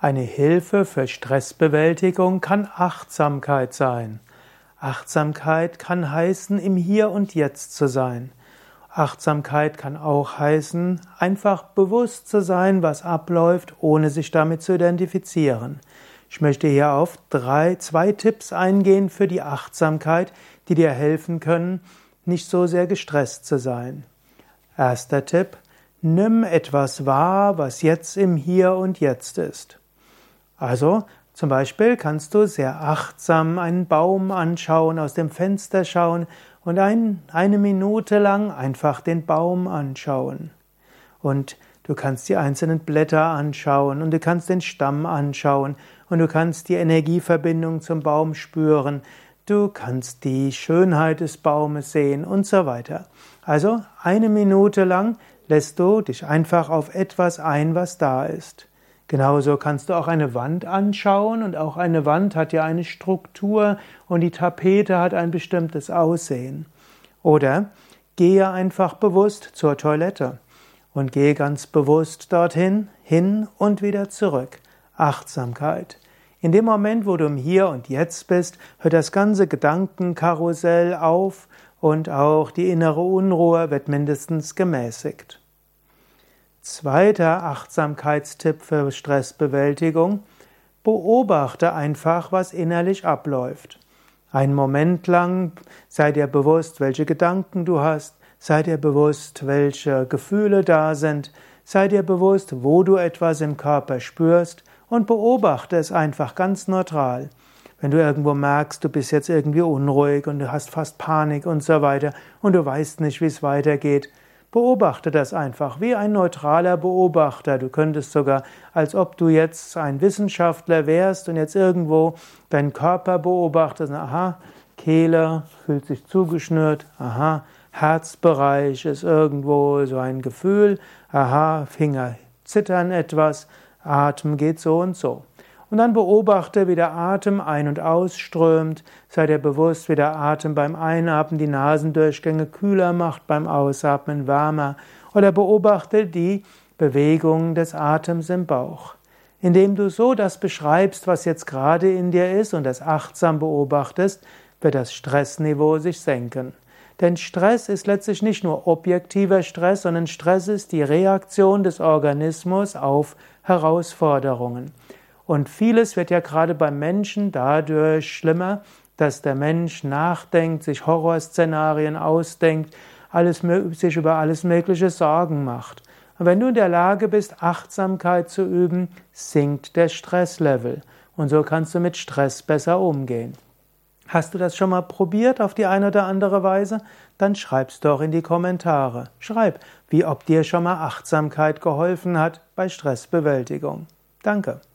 Eine Hilfe für Stressbewältigung kann Achtsamkeit sein. Achtsamkeit kann heißen, im Hier und Jetzt zu sein. Achtsamkeit kann auch heißen, einfach bewusst zu sein, was abläuft, ohne sich damit zu identifizieren. Ich möchte hier auf zwei Tipps eingehen für die Achtsamkeit, die dir helfen können, nicht so sehr gestresst zu sein. Erster Tipp: Nimm etwas wahr, was jetzt im Hier und Jetzt ist. Also, zum Beispiel kannst du sehr achtsam einen Baum anschauen, aus dem Fenster schauen und eine Minute lang einfach den Baum anschauen. Und du kannst die einzelnen Blätter anschauen und du kannst den Stamm anschauen und du kannst die Energieverbindung zum Baum spüren. Du kannst die Schönheit des Baumes sehen und so weiter. Also eine Minute lang lässt du dich einfach auf etwas ein, was da ist. Genauso kannst du auch eine Wand anschauen und auch eine Wand hat ja eine Struktur und die Tapete hat ein bestimmtes Aussehen. Oder gehe einfach bewusst zur Toilette und gehe ganz bewusst dorthin, hin und wieder zurück. Achtsamkeit. In dem Moment, wo du im Hier und Jetzt bist, hört das ganze Gedankenkarussell auf und auch die innere Unruhe wird mindestens gemäßigt. Zweiter Achtsamkeitstipp für Stressbewältigung: Beobachte einfach, was innerlich abläuft. Einen Moment lang sei dir bewusst, welche Gedanken du hast, sei dir bewusst, welche Gefühle da sind, sei dir bewusst, wo du etwas im Körper spürst und beobachte es einfach ganz neutral. Wenn du irgendwo merkst, du bist jetzt irgendwie unruhig und du hast fast Panik und so weiter und du weißt nicht, wie es weitergeht, beobachte das einfach wie ein neutraler Beobachter. Du könntest sogar, als ob du jetzt ein Wissenschaftler wärst und jetzt irgendwo deinen Körper beobachtest. Aha, Kehle fühlt sich zugeschnürt. Aha, Herzbereich ist irgendwo so ein Gefühl. Aha, Finger zittern etwas. Atem geht so und so. Und dann beobachte, wie der Atem ein- und ausströmt. Sei dir bewusst, wie der Atem beim Einatmen die Nasendurchgänge kühler macht, beim Ausatmen wärmer. Oder beobachte die Bewegung des Atems im Bauch. Indem du so das beschreibst, was jetzt gerade in dir ist und das achtsam beobachtest, wird das Stressniveau sich senken. Denn Stress ist letztlich nicht nur objektiver Stress, sondern Stress ist die Reaktion des Organismus auf Herausforderungen. Und vieles wird ja gerade beim Menschen dadurch schlimmer, dass der Mensch nachdenkt, sich Horrorszenarien ausdenkt, sich über alles Mögliche Sorgen macht. Und wenn du in der Lage bist, Achtsamkeit zu üben, sinkt der Stresslevel. Und so kannst du mit Stress besser umgehen. Hast du das schon mal probiert auf die eine oder andere Weise? Dann schreib's doch in die Kommentare. Schreib, ob dir schon mal Achtsamkeit geholfen hat bei Stressbewältigung. Danke.